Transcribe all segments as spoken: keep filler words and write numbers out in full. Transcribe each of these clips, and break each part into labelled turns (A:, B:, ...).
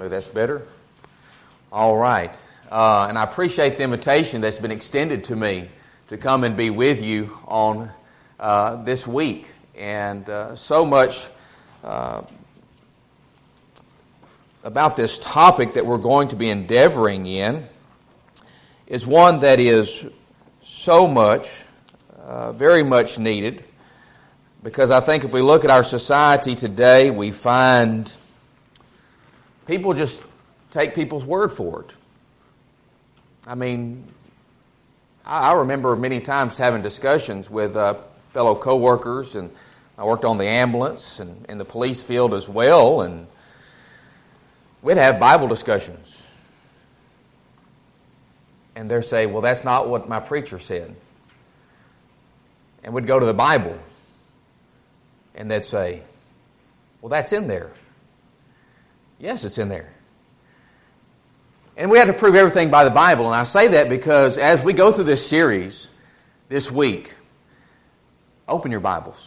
A: Maybe that's better. All right. Uh, and I appreciate the invitation that's been extended to me to come and be with you on uh, this week. And uh, so much uh, about this topic that we're going to be endeavoring in is one that is so much, uh, very much needed. Because I think if we look at our society today, we find people just take people's word for it. I mean, I remember many times having discussions with uh, fellow co-workers, and I worked on the ambulance and in the police field as well, and we'd have Bible discussions. And they'd say, well, that's not what my preacher said. And we'd go to the Bible. And they'd say, well, that's in there. Yes, it's in there. And we had to prove everything by the Bible. And I say that because as we go through this series this week, open your Bibles.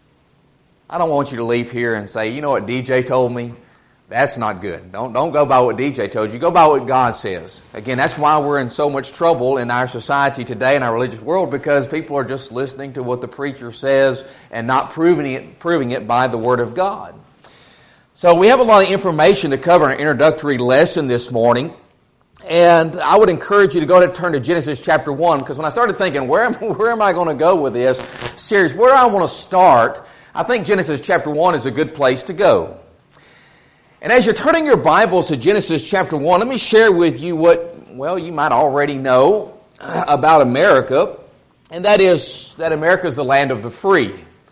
A: I don't want you to leave here and say, you know what D J told me? That's not good. Don't, don't go by what D J told you. Go by what God says. Again, that's why we're in so much trouble in our society today, in our religious world, because people are just listening to what the preacher says and not proving it, proving it by the Word of God. So we have a lot of information to cover in our introductory lesson this morning. And I would encourage you to go ahead and turn to Genesis chapter one, because when I started thinking, where am, where am I going to go with this series? Where do I want to start? I think Genesis chapter one is a good place to go. And as you're turning your Bibles to Genesis chapter one, let me share with you what, well, you might already know about America, and that is that America is the land of the free.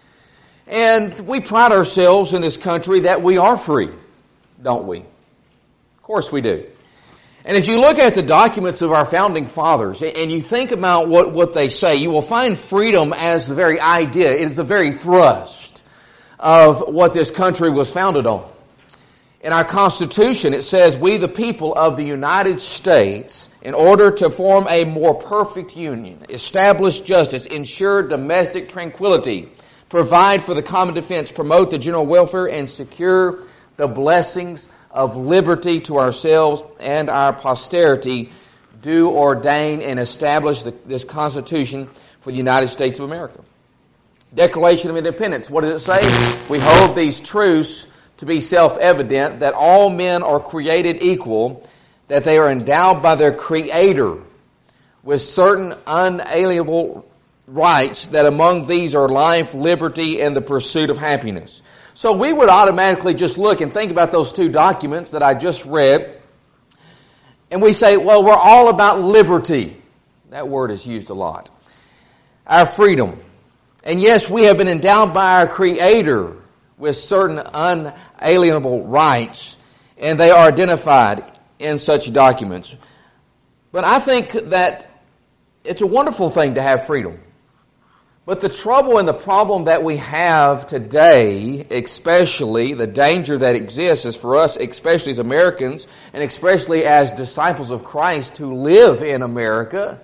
A: And we pride ourselves in this country that we are free, don't we? Of course we do. And if you look at the documents of our founding fathers and you think about what, what they say, you will find freedom as the very idea. It is the very thrust of what this country was founded on. In our Constitution, it says, we the people of the United States, in order to form a more perfect union, establish justice, ensure domestic tranquility, provide for the common defense, promote the general welfare, and secure the blessings of liberty to ourselves and our posterity, do ordain and establish the, this Constitution for the United States of America. Declaration of Independence, what does it say? We hold these truths to be self-evident, that all men are created equal, that they are endowed by their Creator with certain unalienable rights, that among these are life, liberty, and the pursuit of happiness. So we would automatically just look and think about those two documents that I just read, and we say, well, we're all about liberty. That word is used a lot. Our freedom. And yes, we have been endowed by our Creator with certain unalienable rights, and they are identified in such documents. But I think that it's a wonderful thing to have freedom. But the trouble and the problem that we have today, especially the danger that exists, is for us, especially as Americans, and especially as disciples of Christ who live in America,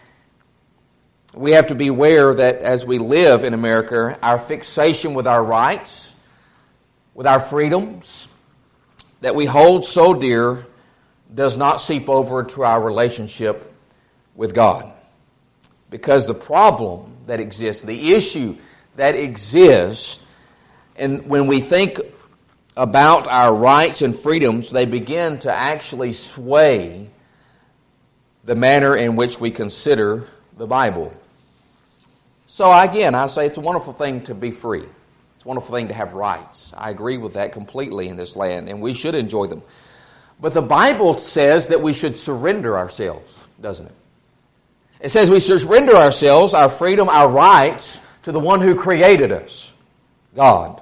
A: we have to be aware that as we live in America, our fixation with our rights, with our freedoms that we hold so dear, does not seep over to our relationship with God. Because the problem that exists, the issue that exists, and when we think about our rights and freedoms, they begin to actually sway the manner in which we consider the Bible. So again, I say it's a wonderful thing to be free. It's a wonderful thing to have rights. I agree with that completely in this land, and we should enjoy them. But the Bible says that we should surrender ourselves, doesn't it? It says we surrender ourselves, our freedom, our rights, to the one who created us, God.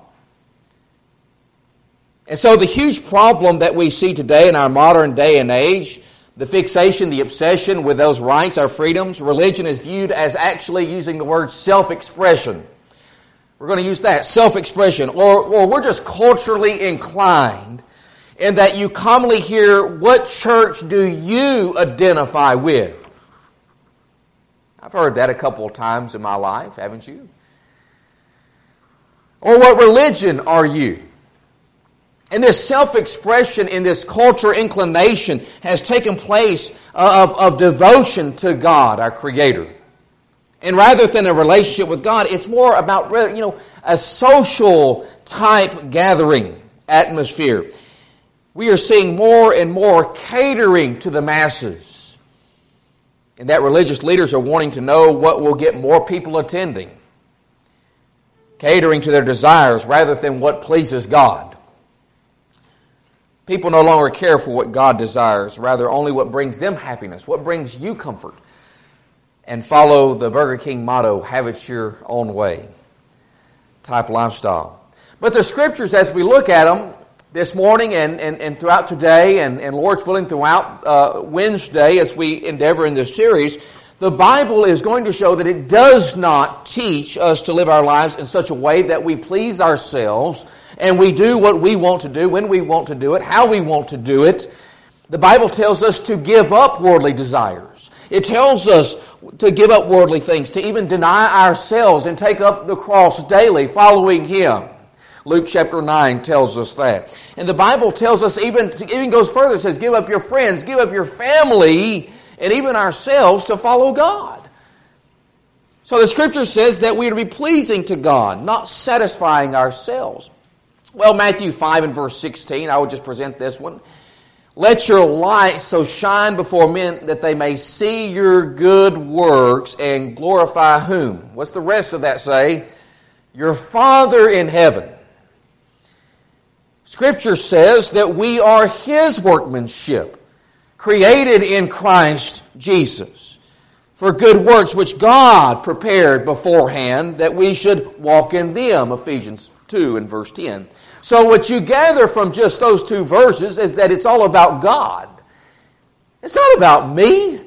A: And so the huge problem that we see today in our modern day and age, the fixation, the obsession with those rights, our freedoms, religion is viewed as actually using the word self-expression. We're going to use that, self-expression. Or, or we're just culturally inclined in that you commonly hear, what church do you identify with? I've heard that a couple of times in my life, haven't you? Or what religion are you? And this self-expression in this cultural inclination has taken place of, of devotion to God, our Creator. And rather than a relationship with God, it's more about, you know, a social type gathering atmosphere. We are seeing more and more catering to the masses. And that religious leaders are wanting to know what will get more people attending. Catering to their desires rather than what pleases God. People no longer care for what God desires, rather only what brings them happiness, what brings you comfort. And follow the Burger King motto, have it your own way type lifestyle. But the Scriptures, as we look at them this morning and, and, and throughout today, and, and Lord's willing throughout uh, Wednesday as we endeavor in this series, the Bible is going to show that it does not teach us to live our lives in such a way that we please ourselves and we do what we want to do, when we want to do it, how we want to do it. The Bible tells us to give up worldly desires. It tells us to give up worldly things, to even deny ourselves and take up the cross daily, following Him. Luke chapter nine tells us that. And the Bible tells us, even, even goes further, it says, give up your friends, give up your family, and even ourselves to follow God. So the Scripture says that we are to be pleasing to God, not satisfying ourselves. Well, Matthew five and verse sixteen, I would just present this one. Let your light so shine before men that they may see your good works and glorify whom? What's the rest of that say? Your Father in heaven. Scripture says that we are His workmanship, created in Christ Jesus, for good works which God prepared beforehand that we should walk in them, Ephesians two and verse ten. So what you gather from just those two verses is that it's all about God. It's not about me.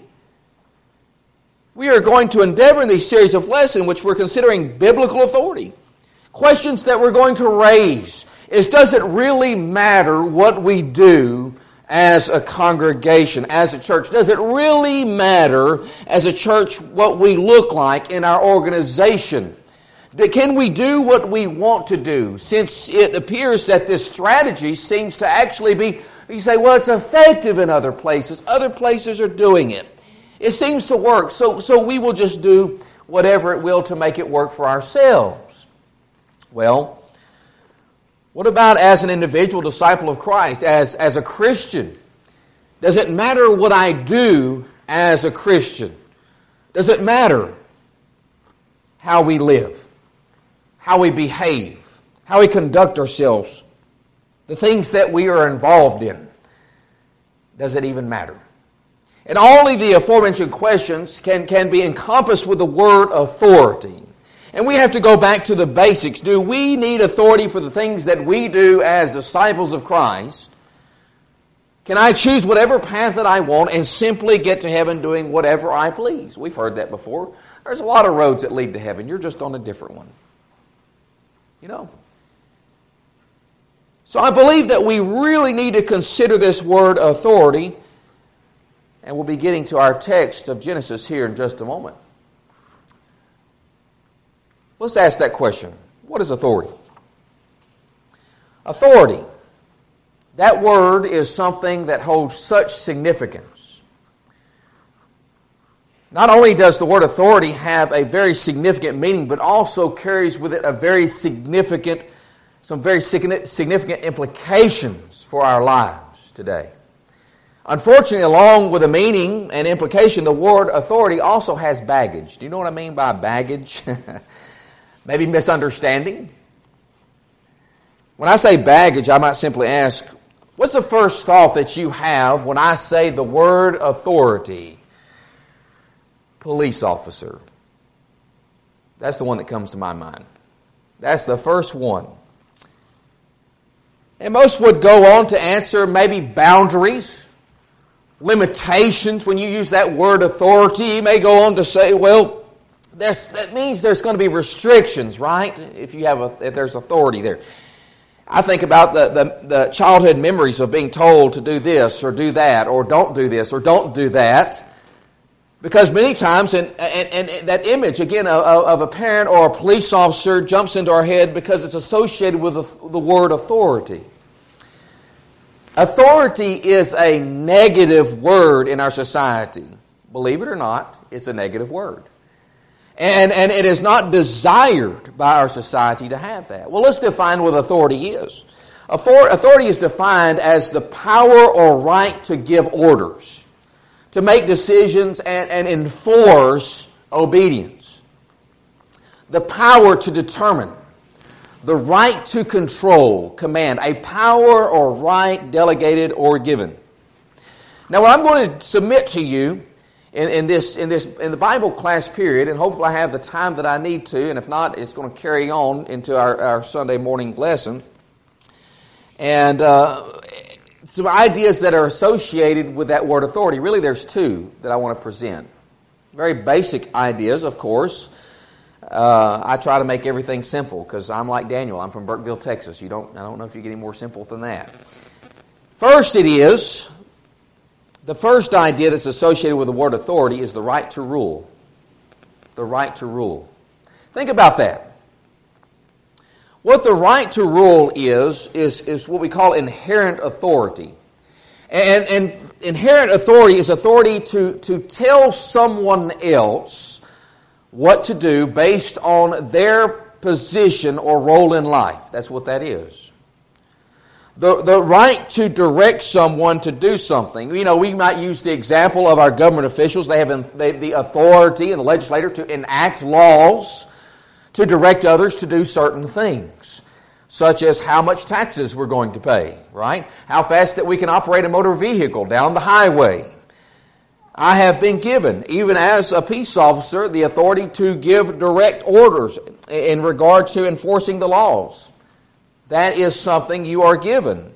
A: We are going to endeavor in these series of lessons, which we're considering biblical authority. Questions that we're going to raise is, does it really matter what we do as a congregation, as a church? Does it really matter as a church what we look like in our organization? Can we do what we want to do? Since it appears that this strategy seems to actually be, you say, well, it's effective in other places. Other places are doing it. It seems to work. So, so we will just do whatever it will to make it work for ourselves. Well, what about as an individual disciple of Christ, as, as a Christian? Does it matter what I do as a Christian? Does it matter how we live? How we behave, how we conduct ourselves, the things that we are involved in? Does it even matter? And only the aforementioned questions can, can be encompassed with the word authority. And we have to go back to the basics. Do we need authority for the things that we do as disciples of Christ? Can I choose whatever path that I want and simply get to heaven doing whatever I please? We've heard that before. There's a lot of roads that lead to heaven. You're just on a different one. You know. So I believe that we really need to consider this word authority. And we'll be getting to our text of Genesis here in just a moment. Let's ask that question. What is authority? Authority. That word is something that holds such significance. Not only does the word authority have a very significant meaning, but also carries with it a very significant, some very significant implications for our lives today. Unfortunately, along with the meaning and implication, the word authority also has baggage. Do you know what I mean by baggage? Maybe misunderstanding. When I say baggage, I might simply ask, what's the first thought that you have when I say the word authority? Police officer. That's the one that comes to my mind. That's the first one. And most would go on to answer maybe boundaries, limitations. When you use that word authority, you may go on to say, well, there's, that means there's going to be restrictions, right? If you have a, if there's authority there. I think about the, the, the childhood memories of being told to do this or do that or don't do this or don't do that. Because many times, and, and, and that image, again, of, of a parent or a police officer jumps into our head because it's associated with the, the word authority. Authority is a negative word in our society. Believe it or not, it's a negative word. And, and it is not desired by our society to have that. Well, let's define what authority is. Authority is defined as the power or right to give orders, to make decisions and, and enforce obedience. The power to determine, the right to control, command, a power or right delegated or given. Now, what I'm going to submit to you in, in this in this in the Bible class period, and hopefully I have the time that I need to, and if not, it's going to carry on into our, our Sunday morning lesson. And uh, some ideas that are associated with that word authority. Really, there's two that I want to present. Very basic ideas, of course. Uh, I try to make everything simple because I'm like Daniel. I'm from Burkeville, Texas. You don't. I don't know if you get any more simple than that. First, it is the first idea that's associated with the word authority is the right to rule. The right to rule. Think about that. What the right to rule is, is, is what we call inherent authority. And, and inherent authority is authority to, to tell someone else what to do based on their position or role in life. That's what that is. The, the right to direct someone to do something. You know, we might use the example of our government officials. They have they, the authority and the legislator to enact laws to direct others to do certain things, such as how much taxes we're going to pay, right? How fast that we can operate a motor vehicle down the highway. I have been given, even as a peace officer, the authority to give direct orders in regard to enforcing the laws. That is something you are given.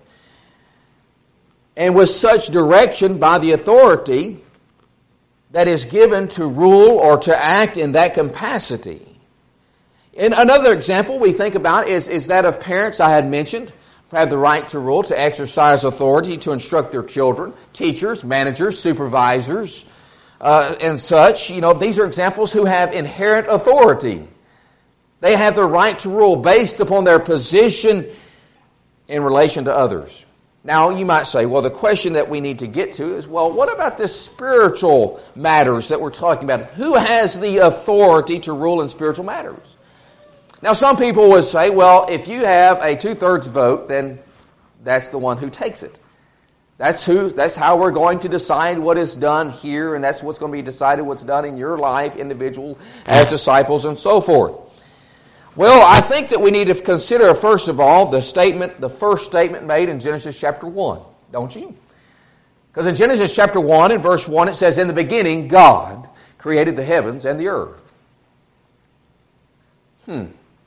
A: And with such direction by the authority that is given to rule or to act in that capacity. And another example we think about is, is that of parents I had mentioned, who have the right to rule, to exercise authority to instruct their children, teachers, managers, supervisors, uh, and such. You know, these are examples who have inherent authority. They have the right to rule based upon their position in relation to others. Now, you might say, well, the question that we need to get to is, well, what about the spiritual matters that we're talking about? Who has the authority to rule in spiritual matters? Now, some people would say, well, if you have a two-thirds vote, then that's the one who takes it. That's who. That's how we're going to decide what is done here, and that's what's going to be decided what's done in your life, individual, as disciples, and so forth. Well, I think that we need to consider, first of all, the statement, the first statement made in Genesis chapter one, don't you? Because in Genesis chapter one, in verse one, it says, in the beginning, God created the heavens and the earth. Hmm.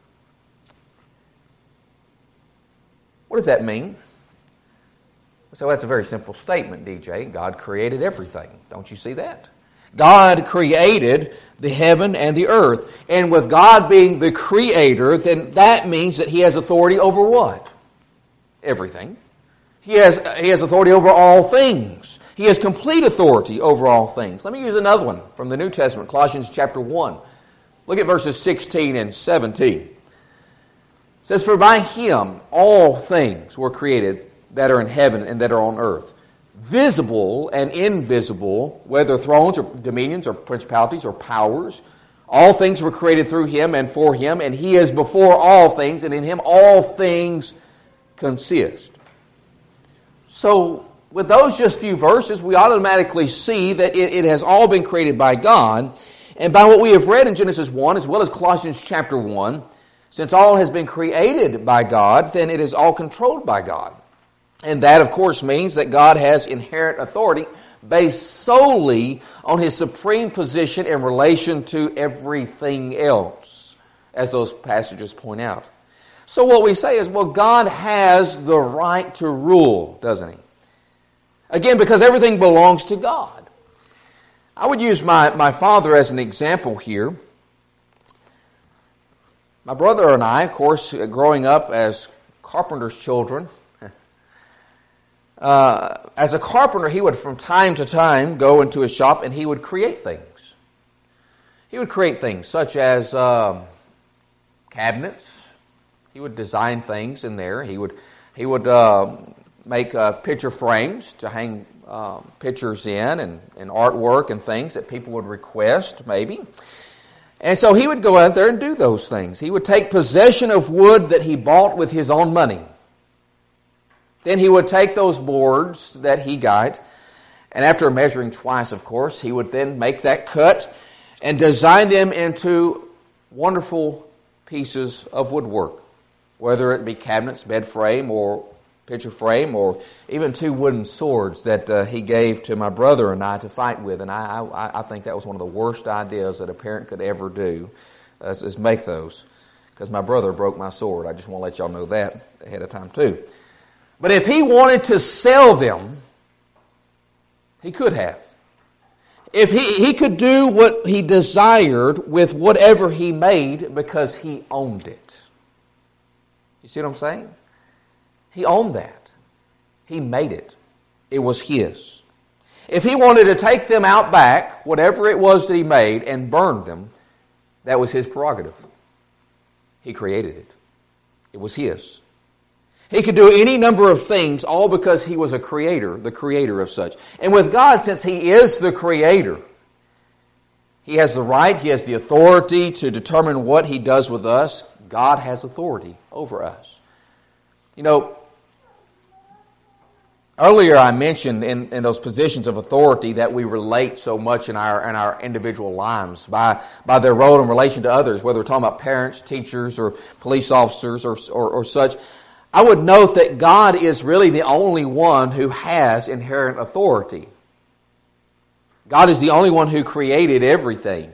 A: What does that mean? So that's a very simple statement, D J. God created everything. Don't you see that? God created the heaven and the earth. And with God being the creator, then that means that He has authority over what? Everything. He has, he has authority over all things. He has complete authority over all things. Let me use another one from the New Testament, Colossians chapter one. Look at verses sixteen and seventeen. It says, for by Him all things were created that are in heaven and that are on earth, visible and invisible, whether thrones or dominions or principalities or powers. All things were created through Him and for Him, and He is before all things, and in Him all things consist. So, with those just few verses, we automatically see that it, it has all been created by God, and by what we have read in Genesis one, as well as Colossians chapter one, since all has been created by God, then it is all controlled by God. And that, of course, means that God has inherent authority based solely on His supreme position in relation to everything else, as those passages point out. So what we say is, well, God has the right to rule, doesn't He? Again, because everything belongs to God. I would use my, my father as an example here. My brother and I, of course, growing up as carpenter's children, uh, as a carpenter, he would from time to time go into his shop and he would create things. He would create things such as um, cabinets. He would design things in there. He would he would uh, make uh, picture frames to hang um, pictures in and, and artwork and things that people would request, maybe. And so he would go out there and do those things. He would take possession of wood that he bought with his own money. Then he would take those boards that he got, and after measuring twice, of course, he would then make that cut and design them into wonderful pieces of woodwork, whether it be cabinets, bed frame, or picture frame, or even two wooden swords that uh, he gave to my brother and I to fight with. And I, I, I think that was one of the worst ideas that a parent could ever do, uh, is make those, because my brother broke my sword. I just want to let y'all know that ahead of time too. But if he wanted to sell them, he could have. If he, he could do what he desired with whatever he made because he owned it. You see what I'm saying? He owned that. He made it. It was his. If he wanted to take them out back, whatever it was that he made, and burn them, that was his prerogative. He created it. It was his. He could do any number of things, all because he was a creator, the creator of such. And with God, since he is the creator, he has the right, he has the authority to determine what he does with us. God has authority over us. You know, earlier I mentioned in, in those positions of authority that we relate so much in our in our individual lives by, by their role in relation to others, whether we're talking about parents, teachers, or police officers, or, or, or such. I would note that God is really the only one who has inherent authority. God is the only one who created everything.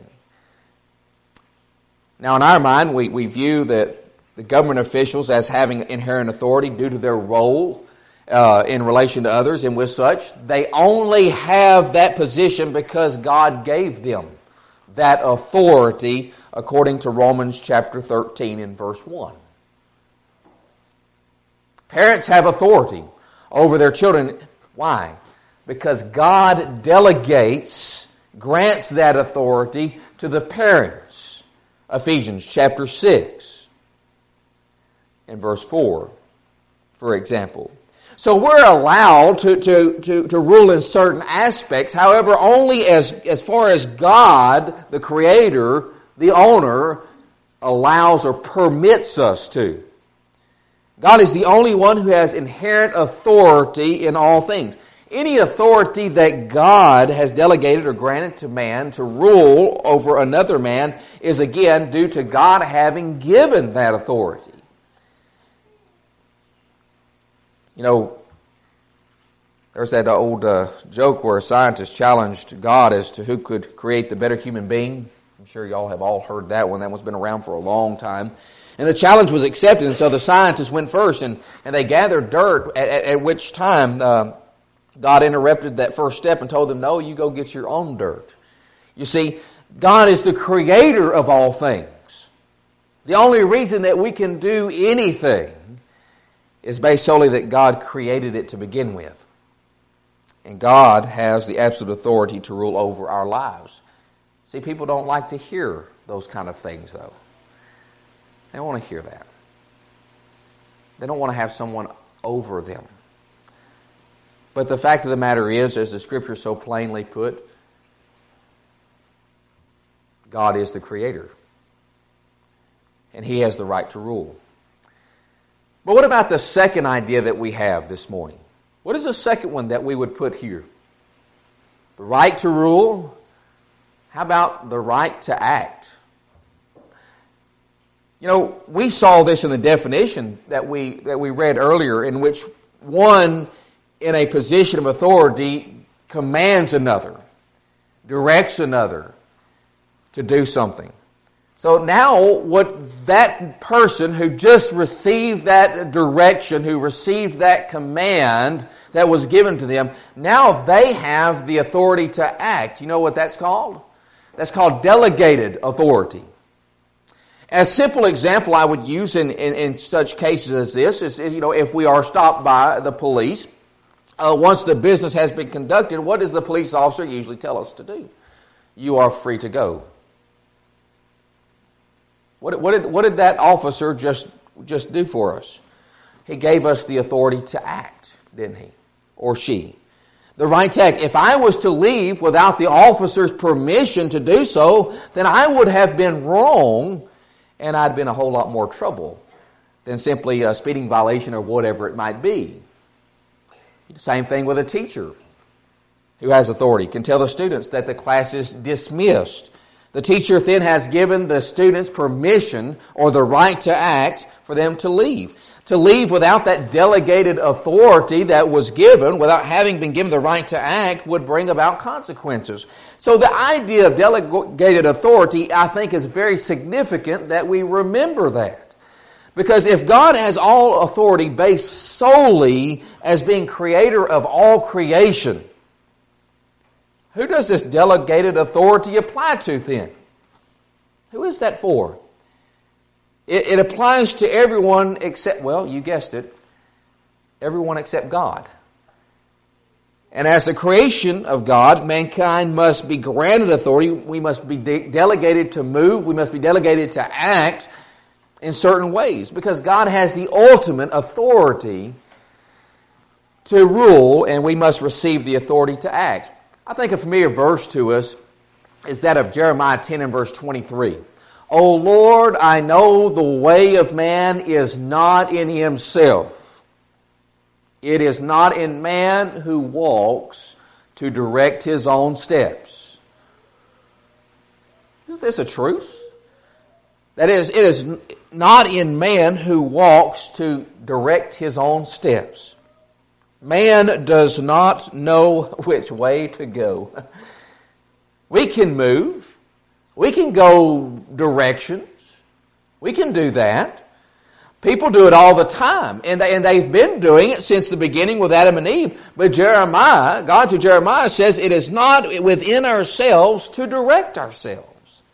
A: Now, in our mind, we, we view that the government officials as having inherent authority due to their role uh, in relation to others, and with such, they only have that position because God gave them that authority, according to Romans chapter thirteen and verse one. Parents have authority over their children. Why? Because God delegates, grants that authority to the parents. Ephesians chapter six and verse four, for example. So we're allowed to, to, to, to rule in certain aspects, however, only as, as far as God, the Creator, the owner, allows or permits us to. God is the only one who has inherent authority in all things. Any authority that God has delegated or granted to man to rule over another man is again due to God having given that authority. You know, there's that old uh, joke where a scientist challenged God as to who could create the better human being. I'm sure y'all have all heard that one. That one's been around for a long time. And the challenge was accepted, and so the scientists went first, and, and they gathered dirt, at, at, at which time uh, God interrupted that first step and told them, no, you go get your own dirt. You see, God is the creator of all things. The only reason that we can do anything is based solely that God created it to begin with. And God has the absolute authority to rule over our lives. See, people don't like to hear those kind of things, though. They don't want to hear that. They don't want to have someone over them. But the fact of the matter is, as the Scripture so plainly put, God is the Creator. And He has the right to rule. But what about the second idea that we have this morning? What is the second one that we would put here? The right to rule. How about the right to act? You know, we saw this in the definition that we that we read earlier, in which one in a position of authority commands another, directs another to do something. So now what that person who just received that direction, who received that command that was given to them, now they have the authority to act. You know what that's called? That's called delegated authority. A simple example I would use in, in, in such cases as this is, you know, if we are stopped by the police, uh, once the business has been conducted, what does the police officer usually tell us to do? You are free to go. What, what, did, what did that officer just, just do for us? He gave us the authority to act. didn't he? Or she. The right to act. If I was to leave without the officer's permission to do so, then I would have been wrong, and I'd been a whole lot more trouble than simply a speeding violation or whatever it might be. Same thing with a teacher who has authority, can tell the students that the class is dismissed. The teacher then has given the students permission or the right to act for them to leave. To leave without that delegated authority that was given, without having been given the right to act, would bring about consequences. So the idea of delegated authority, I think, is very significant that we remember that. Because if God has all authority based solely as being creator of all creation, who does this delegated authority apply to then? Who is that for? It, it applies to everyone except, well, you guessed it, everyone except God. And as the creation of God, mankind must be granted authority. We must be de- delegated to move. We must be delegated to act in certain ways, because God has the ultimate authority to rule, and we must receive the authority to act. I think a familiar verse to us is that of Jeremiah ten and verse twenty-three. O Lord, I know the way of man is not in himself. It is not in man who walks to direct his own steps. Is this a truth? That is, it is not in man who walks to direct his own steps. Man does not know which way to go. We can move. We can go directions. We can do that. People do it all the time. And, they, and they've been doing it since the beginning with Adam and Eve. But Jeremiah, God to Jeremiah says it is not within ourselves to direct ourselves.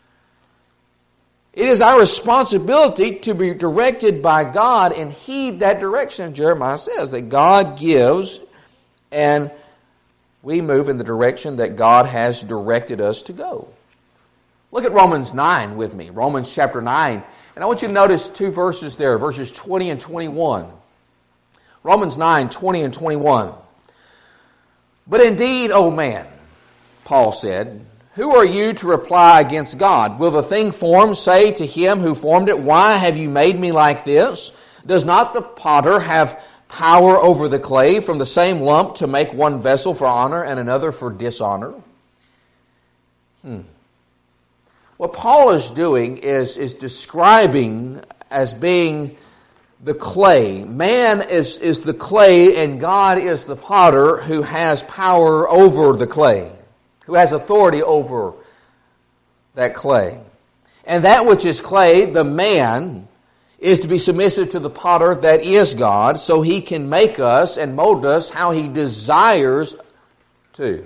A: It is our responsibility to be directed by God and heed that direction. Jeremiah says that God gives and we move in the direction that God has directed us to go. Look at Romans nine with me. Romans chapter nine. And I want you to notice two verses there, verses twenty and twenty-one. Romans nine, twenty and twenty-one. But indeed, O man, Paul said, who are you to reply against God? Will the thing formed say to him who formed it, why have you made me like this? Does not the potter have power over the clay from the same lump to make one vessel for honor and another for dishonor? Hmm. What Paul is doing is, is describing as being the clay. Man is, is the clay and God is the potter who has power over the clay, who has authority over that clay. And that which is clay, the man, is to be submissive to the potter that is God, so he can make us and mold us how he desires to.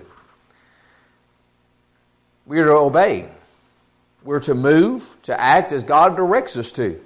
A: We are to obey. We're to move, to act as God directs us to.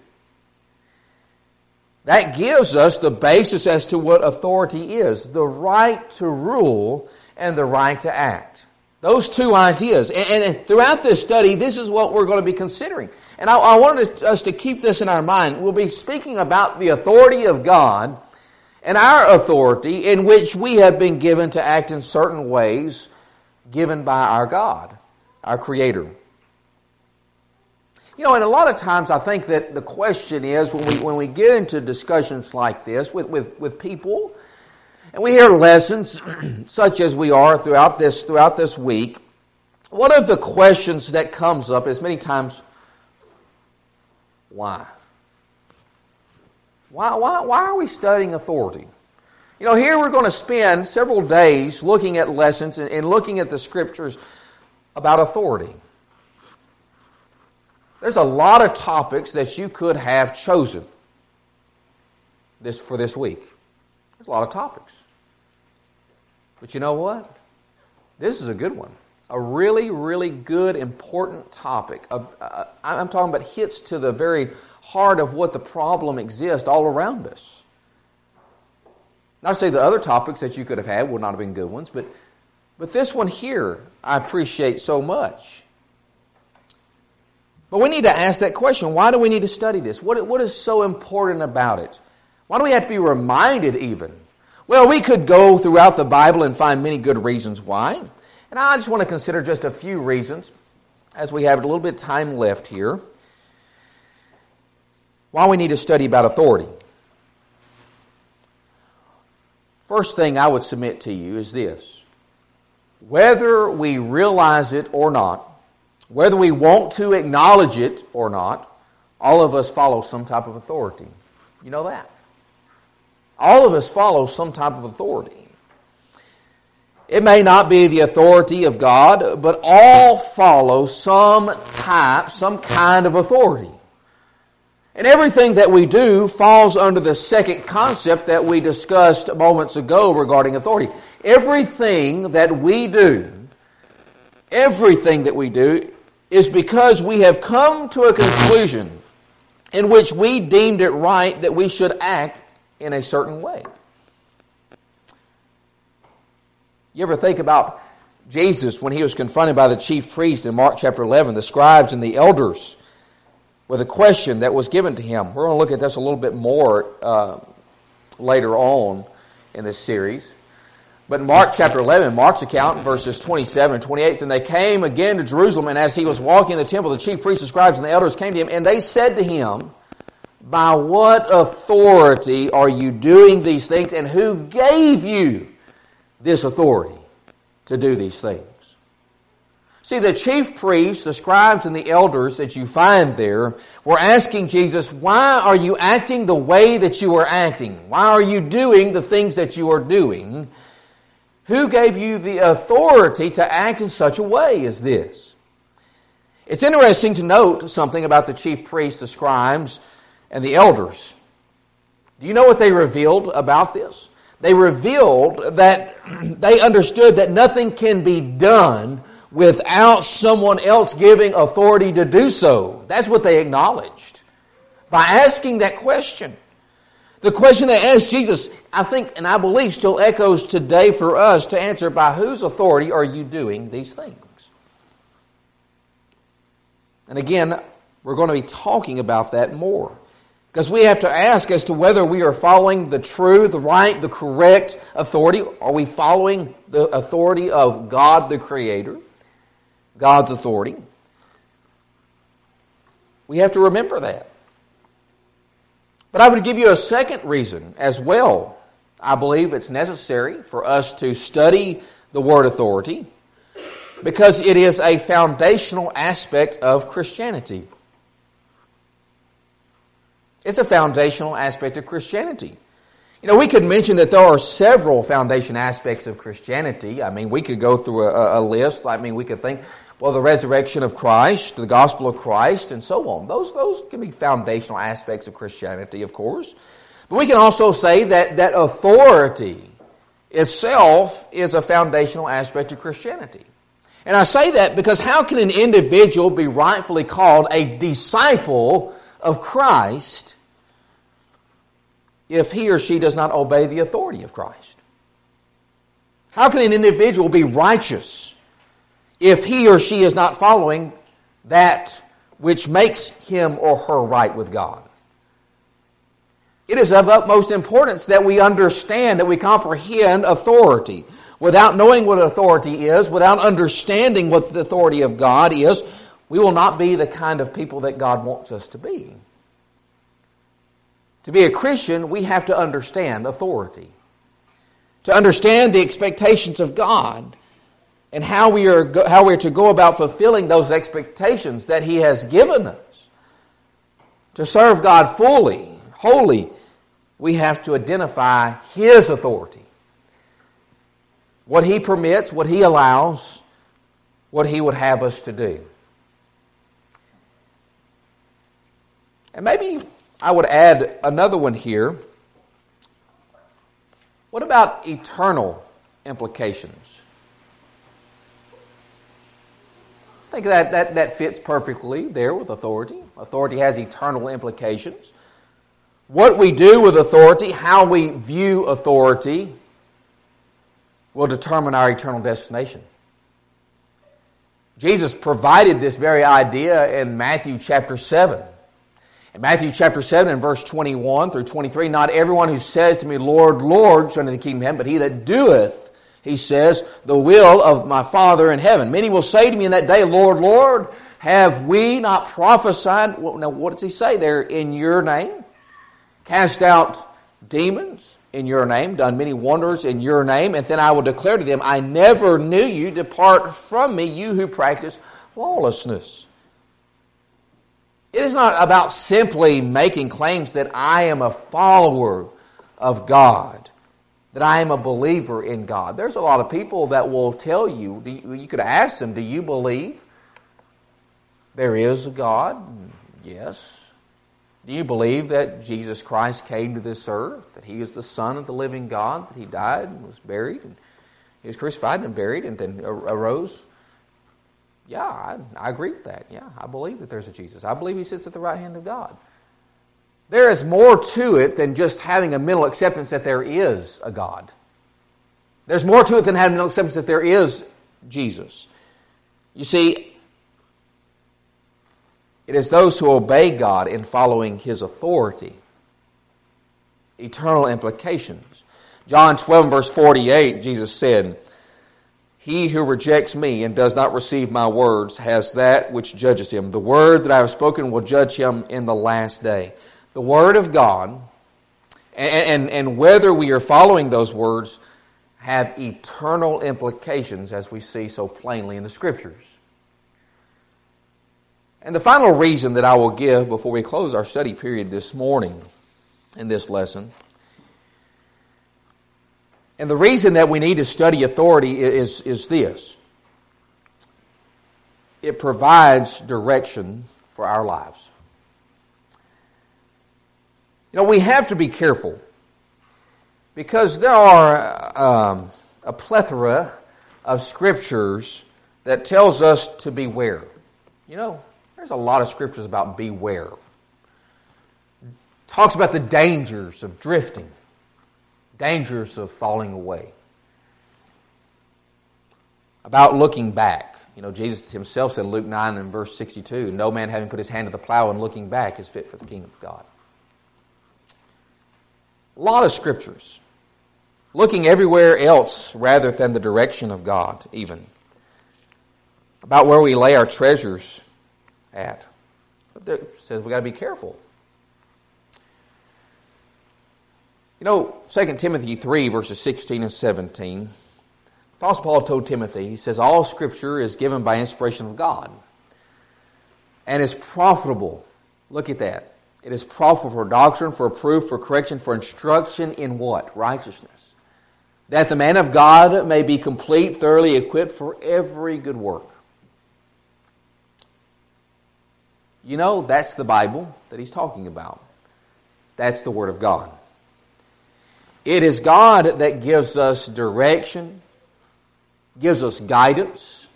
A: That gives us the basis as to what authority is, the right to rule and the right to act. Those two ideas. And, and throughout this study, this is what we're going to be considering. And I, I wanted us to keep this in our mind. We'll be speaking about the authority of God and our authority in which we have been given to act in certain ways given by our God, our Creator. You know, and a lot of times I think that the question is, when we when we get into discussions like this with, with, with people, and we hear lessons such as we are throughout this throughout this week, one of the questions that comes up is many times, why? Why why why are we studying authority? You know, here we're going to spend several days looking at lessons and, and looking at the scriptures about authority. There's a lot of topics that you could have chosen this for this week. There's a lot of topics. But you know what? This is a good one. A really, really good, important topic. Of, uh, I'm talking about hits to the very heart of what the problem exists all around us. Not to say the other topics that you could have had would not have been good ones, but, but this one here I appreciate so much. But we need to ask that question. Why do we need to study this? What, what is so important about it? Why do we have to be reminded even? Well, we could go throughout the Bible and find many good reasons why. And I just want to consider just a few reasons, as we have a little bit of time left here, why we need to study about authority. First thing I would submit to you is this. Whether we realize it or not, whether we want to acknowledge it or not, all of us follow some type of authority. You know that? All of us follow some type of authority. It may not be the authority of God, but all follow some type, some kind of authority. And everything that we do falls under the second concept that we discussed moments ago regarding authority. Everything that we do, everything that we do is because we have come to a conclusion in which we deemed it right that we should act in a certain way. You ever think about Jesus when he was confronted by the chief priests in Mark chapter eleven, the scribes and the elders, with a question that was given to him? We're going to look at this a little bit more uh, later on in this series. But in Mark chapter eleven, Mark's account, verses twenty-seven and twenty-eight, and they came again to Jerusalem, and as he was walking in the temple, the chief priests, the scribes, and the elders came to him, and they said to him, "By what authority are you doing these things, and who gave you this authority to do these things?" See, the chief priests, the scribes, and the elders that you find there were asking Jesus, why are you acting the way that you are acting? Why are you doing the things that you are doing? Who gave you the authority to act in such a way as this? It's interesting to note something about the chief priests, the scribes, and the elders. Do you know what they revealed about this? They revealed that they understood that nothing can be done without someone else giving authority to do so. That's what they acknowledged by asking that question. The question they asked Jesus, I think and I believe still echoes today for us to answer, by whose authority are you doing these things? And again, we're going to be talking about that more. Because we have to ask as to whether we are following the true, the right, the correct authority. Are we following the authority of God the Creator? God's authority. We have to remember that. But I would give you a second reason as well. I believe it's necessary for us to study the word authority because it is a foundational aspect of Christianity. It's a foundational aspect of Christianity. You know, we could mention that there are several foundation aspects of Christianity. I mean, we could go through a, a list. I mean, we could think, well, the resurrection of Christ, the gospel of Christ, and so on. Those, those can be foundational aspects of Christianity, of course. But we can also say that, that authority itself is a foundational aspect of Christianity. And I say that because how can an individual be rightfully called a disciple of Christ if he or she does not obey the authority of Christ? How can an individual be righteous if he or she is not following that which makes him or her right with God? It is of utmost importance that we understand, that we comprehend authority. Without knowing what authority is, without understanding what the authority of God is, we will not be the kind of people that God wants us to be. To be a Christian, we have to understand authority. To understand the expectations of God and how we are how we are to go about fulfilling those expectations that He has given us. To serve God fully, wholly, we have to identify His authority. What He permits, what He allows, what He would have us to do. And maybe I would add another one here. What about eternal implications? I think that, that, that fits perfectly there with authority. Authority has eternal implications. What we do with authority, how we view authority, will determine our eternal destination. Jesus provided this very idea in Matthew chapter seven. In Matthew chapter seven and verse twenty-one through twenty-three, not everyone who says to me, Lord, Lord, shall enter the kingdom of heaven, but he that doeth, he says, the will of my Father in heaven. Many will say to me in that day, Lord, Lord, have we not prophesied? Well, now, what does he say there? In your name? Cast out demons in your name, done many wonders in your name, and then I will declare to them, I never knew you, depart from me, you who practice lawlessness. It is not about simply making claims that I am a follower of God, that I am a believer in God. There's a lot of people that will tell you, you could ask them, do you believe there is a God? Yes. Do you believe that Jesus Christ came to this earth, that He is the Son of the living God, that He died and was buried, and He was crucified and buried and then arose? Yeah, I, I agree with that. Yeah, I believe that there's a Jesus. I believe He sits at the right hand of God. There is more to it than just having a mental acceptance that there is a God. There's more to it than having a mental acceptance that there is Jesus. You see, it is those who obey God in following His authority. Eternal implications. John twelve, verse forty-eight, Jesus said, He who rejects me and does not receive my words has that which judges him. The word that I have spoken will judge him in the last day. The Word of God, and, and, and whether we are following those words, have eternal implications as we see so plainly in the Scriptures. And the final reason that I will give before we close our study period this morning in this lesson, and the reason that we need to study authority is, is this. It provides direction for our lives. You know, we have to be careful because there are um, a plethora of scriptures that tells us to beware. You know, there's a lot of scriptures about beware. Talks about the dangers of drifting, dangers of falling away, about looking back. You know, Jesus Himself said in Luke nine and verse sixty-two, no man having put his hand to the plow and looking back is fit for the kingdom of God. A lot of scriptures. Looking everywhere else rather than the direction of God, even. About where we lay our treasures at. But it says we've got to be careful. You know, Second Timothy three, verses sixteen and seventeen, Apostle Paul told Timothy, he says, all Scripture is given by inspiration of God and is profitable. Look at that. It is profitable for doctrine, for reproof, for correction, for instruction in what? Righteousness. That the man of God may be complete, thoroughly equipped for every good work. You know, that's the Bible that he's talking about. That's the Word of God. It is God that gives us direction, gives us guidance,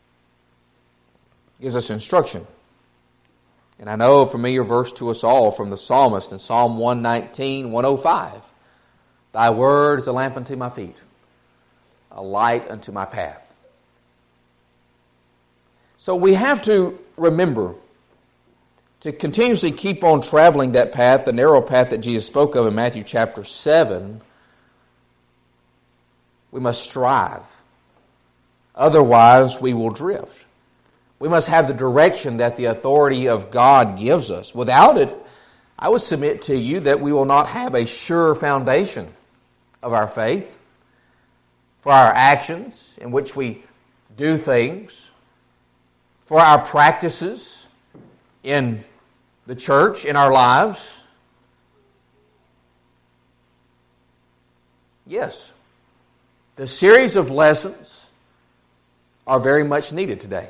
A: gives us instruction. And I know a familiar verse to us all from the psalmist in Psalm one nineteen, one oh five. Thy word is a lamp unto my feet, a light unto my path. So we have to remember to continuously keep on traveling that path, the narrow path that Jesus spoke of in Matthew chapter seven. We must strive. Otherwise, we will drift. We must have the direction that the authority of God gives us. Without it, I would submit to you that we will not have a sure foundation of our faith for our actions in which we do things, for our practices in the church, in our lives. Yes, the series of lessons are very much needed today.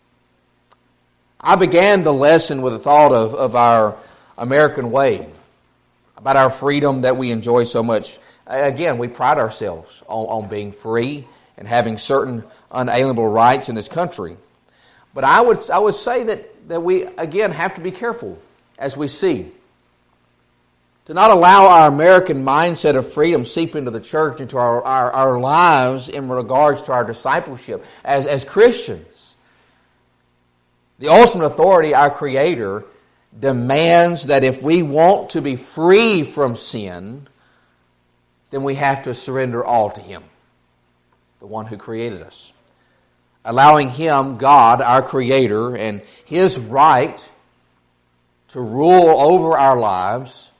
A: I began the lesson with a thought of, of our American way, about our freedom that we enjoy so much. Again, we pride ourselves on, on being free and having certain unalienable rights in this country. But I would I would say that, that we, again, have to be careful as we see. To not allow our American mindset of freedom seep into the church, into our, our, our lives in regards to our discipleship as, as Christians. The ultimate authority, our Creator, demands that if we want to be free from sin, then we have to surrender all to Him, the one who created us. Allowing Him, God, our Creator, and His right to rule over our lives,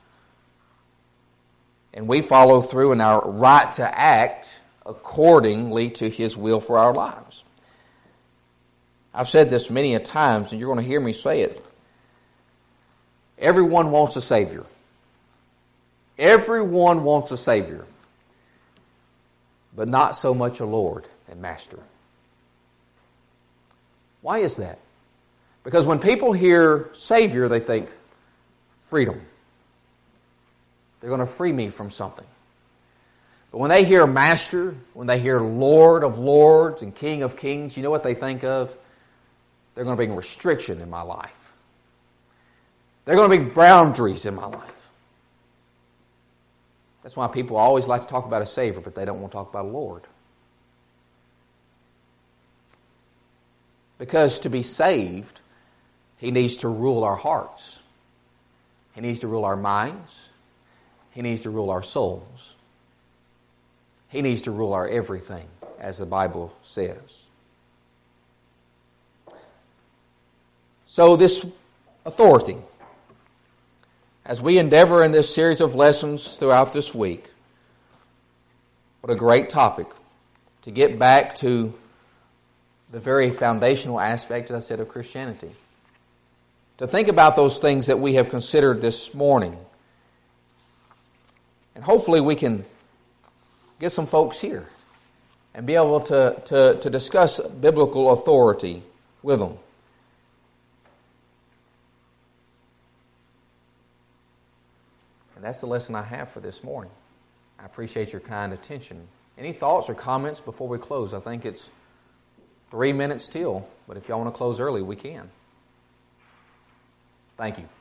A: and we follow through in our right to act accordingly to His will for our lives. I've said this many a times, and you're going to hear me say it. Everyone wants a Savior. Everyone wants a Savior, but not so much a Lord and Master. Why is that? Because when people hear Savior, they think freedom. They're going to free me from something. But when they hear Master, when they hear Lord of Lords and King of Kings, you know what they think of? They're going to bring restriction in my life. They're going to bring boundaries in my life. That's why people always like to talk about a Savior, but they don't want to talk about a Lord. Because to be saved, He needs to rule our hearts. He needs to rule our minds. He needs to rule our souls. He needs to rule our everything, as the Bible says. So this authority, as we endeavor in this series of lessons throughout this week, what a great topic to get back to the very foundational aspect, as I said, of Christianity. To think about those things that we have considered this morning. And hopefully we can get some folks here and be able to, to, to discuss biblical authority with them. And that's the lesson I have for this morning. I appreciate your kind attention. Any thoughts or comments before we close? I think it's three minutes till, but if y'all want to close early, we can. Thank you.